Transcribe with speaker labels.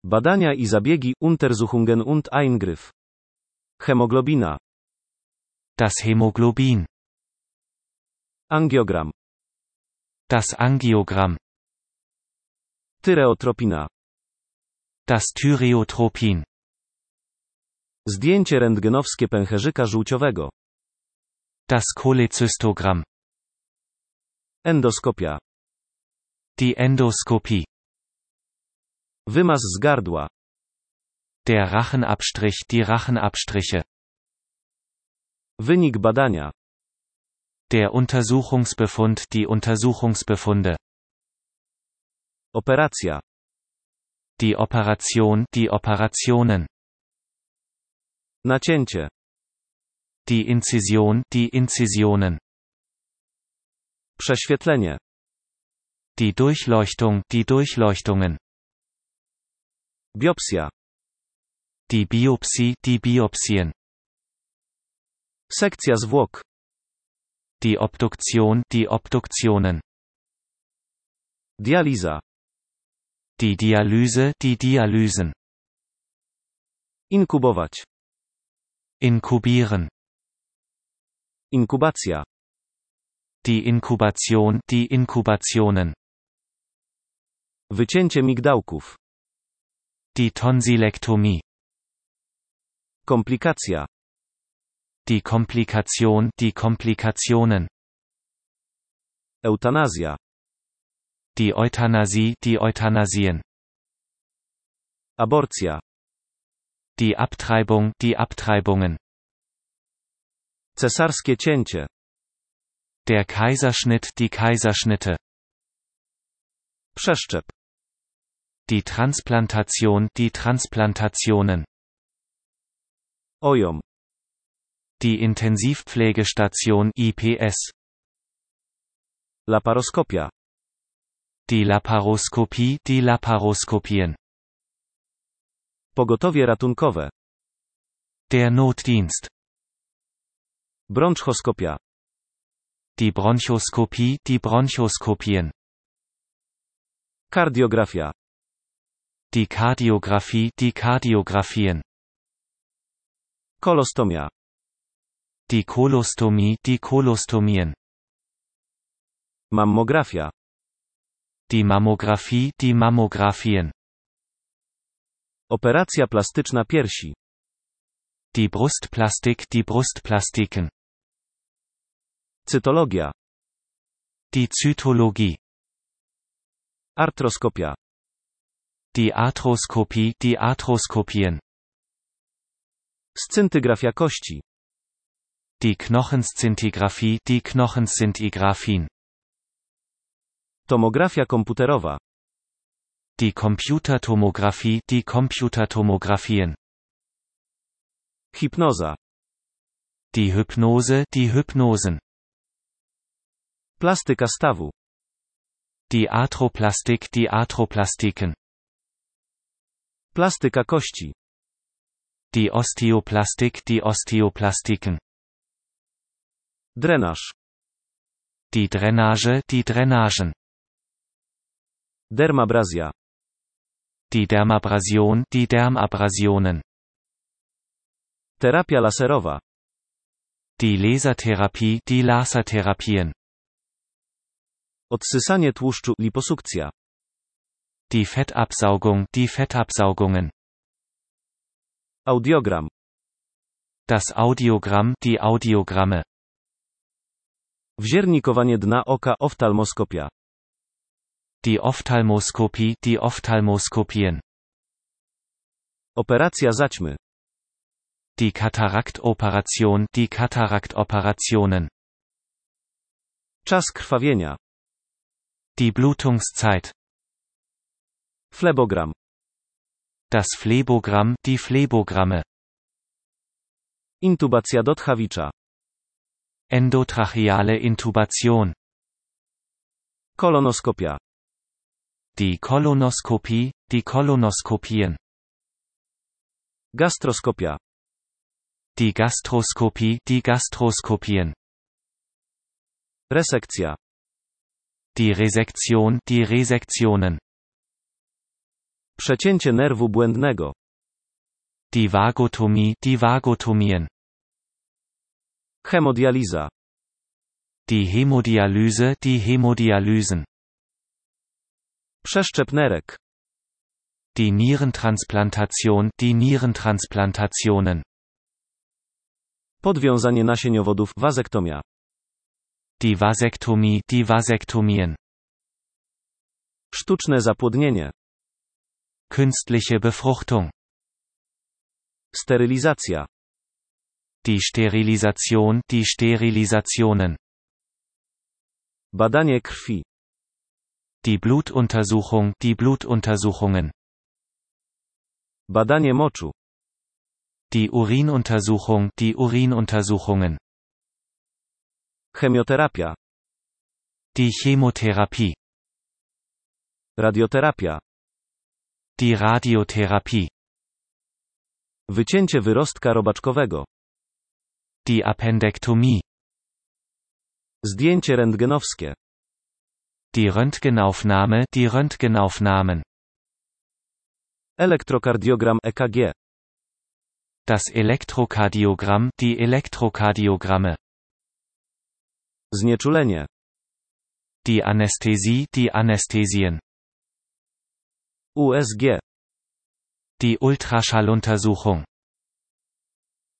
Speaker 1: Badania i zabiegi, Untersuchungen und Eingriff. Hemoglobina.
Speaker 2: Das Hämoglobin.
Speaker 1: Angiogram.
Speaker 2: Das Angiogramm.
Speaker 1: Tyreotropina.
Speaker 2: Das Thyreotropin.
Speaker 1: Zdjęcie rentgenowskie pęcherzyka żółciowego.
Speaker 2: Das Cholecystogramm.
Speaker 1: Endoskopia.
Speaker 2: Die Endoskopie.
Speaker 1: Wymaz z gardła.
Speaker 2: Der Rachenabstrich, die Rachenabstriche.
Speaker 1: Wynik badania.
Speaker 2: Der Untersuchungsbefund, die Untersuchungsbefunde.
Speaker 1: Operacja.
Speaker 2: Die Operation, die Operationen.
Speaker 1: Nacięcie.
Speaker 2: Die Inzision, die Inzisionen.
Speaker 1: Prześwietlenie.
Speaker 2: Die Durchleuchtung, die Durchleuchtungen.
Speaker 1: Biopsja.
Speaker 2: Die Biopsie, die Biopsien.
Speaker 1: Sekcja zwłok.
Speaker 2: Die Obduktion, die Obduktionen.
Speaker 1: Dializa.
Speaker 2: Die Dialyse, die Dialysen.
Speaker 1: Inkubować.
Speaker 2: Inkubieren.
Speaker 1: Inkubacja.
Speaker 2: Die Inkubation, die Inkubationen.
Speaker 1: Wycięcie migdałków.
Speaker 2: Die Tonsilektomie.
Speaker 1: Komplikacja.
Speaker 2: Die Komplikation, die Komplikationen.
Speaker 1: Eutanazja.
Speaker 2: Die Euthanasie, die Euthanasien.
Speaker 1: Aborcja.
Speaker 2: Die Abtreibung, die Abtreibungen.
Speaker 1: Cesarskie cięcie.
Speaker 2: Der Kaiserschnitt, die Kaiserschnitte.
Speaker 1: Przeszczep.
Speaker 2: Die Transplantation, die Transplantationen.
Speaker 1: OJOM.
Speaker 2: Die Intensivpflegestation IPS.
Speaker 1: Laparoskopia.
Speaker 2: Die Laparoskopie, die Laparoskopien.
Speaker 1: Pogotowie ratunkowe.
Speaker 2: Der Notdienst.
Speaker 1: Bronchoskopia.
Speaker 2: Die Bronchoskopie, die Bronchoskopien.
Speaker 1: Kardiografia.
Speaker 2: Die Kardiographie, die Kardiographien.
Speaker 1: Kolostomia.
Speaker 2: Die Kolostomie, die Kolostomien.
Speaker 1: Mammografia.
Speaker 2: Die Mammographie, die Mammographien.
Speaker 1: Operacja plastyczna piersi.
Speaker 2: Die Brustplastik, die Brustplastiken.
Speaker 1: Cytologia.
Speaker 2: Die Zytologie.
Speaker 1: Artroskopia.
Speaker 2: Die Arthroskopie, die Arthroskopien.
Speaker 1: Scintygrafia kości.
Speaker 2: Die Knochenszintigraphie, die Knochenszintigraphien.
Speaker 1: Tomografia komputerowa.
Speaker 2: Die Computertomographie, die Computertomographien.
Speaker 1: Hipnoza.
Speaker 2: Die Hypnose, die Hypnosen.
Speaker 1: Plastyka stawu.
Speaker 2: Die Arthroplastik, die Arthroplastiken.
Speaker 1: Plastyka kości.
Speaker 2: Die Osteoplastik, die Osteoplastiken.
Speaker 1: Drenaż.
Speaker 2: Die Drainage, die Drainagen.
Speaker 1: Dermabrazja.
Speaker 2: Die Dermabrasion, die Dermabrasionen.
Speaker 1: Terapia laserowa.
Speaker 2: Die Lasertherapie, die Lasertherapien.
Speaker 1: Odsysanie tłuszczu, liposukcja.
Speaker 2: Die Fettabsaugung, die Fettabsaugungen.
Speaker 1: Audiogram.
Speaker 2: Das Audiogramm, die Audiogramme.
Speaker 1: Wziernikowanie dna oka, oftalmoskopia.
Speaker 2: Die Ophthalmoskopie, die Ophthalmoskopien.
Speaker 1: Operacja zaćmy.
Speaker 2: Die Kataraktoperation, die Kataraktoperationen.
Speaker 1: Czas krwawienia.
Speaker 2: Die Blutungszeit.
Speaker 1: Flebogram.
Speaker 2: Das Phlebogramm, die Phlebogramme.
Speaker 1: Intubacja dotchawicza.
Speaker 2: Endotracheale Intubation.
Speaker 1: Kolonoskopia.
Speaker 2: Die Kolonoskopie, die Kolonoskopien.
Speaker 1: Gastroskopia.
Speaker 2: Die Gastroskopie, die Gastroskopien.
Speaker 1: Resekcja.
Speaker 2: Die Resektion, die Resektionen.
Speaker 1: Przecięcie nerwu błędnego.
Speaker 2: Die Vagotomie, die Vagotomien.
Speaker 1: Hemodializa.
Speaker 2: Die Hämodialyse, die Hämodialysen.
Speaker 1: Przeszczep nerek.
Speaker 2: Die Nierentransplantation, die Nierentransplantationen.
Speaker 1: Podwiązanie nasieniowodów, wazektomia.
Speaker 2: Die Vasektomie, die Vasektomien.
Speaker 1: Sztuczne zapłodnienie.
Speaker 2: Künstliche Befruchtung.
Speaker 1: Sterylizacja.
Speaker 2: Die Sterilisation, die Sterilisationen.
Speaker 1: Badanie krwi.
Speaker 2: Die Blutuntersuchung, die Blutuntersuchungen.
Speaker 1: Badanie moczu.
Speaker 2: Die Urinuntersuchung, die Urinuntersuchungen.
Speaker 1: Chemioterapia.
Speaker 2: Die Chemotherapie.
Speaker 1: Radioterapia.
Speaker 2: Die Radiotherapie.
Speaker 1: Wycięcie wyrostka robaczkowego.
Speaker 2: Die Appendektomie.
Speaker 1: Zdjęcie rentgenowskie.
Speaker 2: Die Röntgenaufnahme, die Röntgenaufnahmen.
Speaker 1: Elektrokardiogram EKG.
Speaker 2: Das Elektrokardiogramm, die Elektrokardiogramme.
Speaker 1: Znieczulenie.
Speaker 2: Die Anästhesie, die Anästhesien.
Speaker 1: USG.
Speaker 2: Die Ultraschalluntersuchung.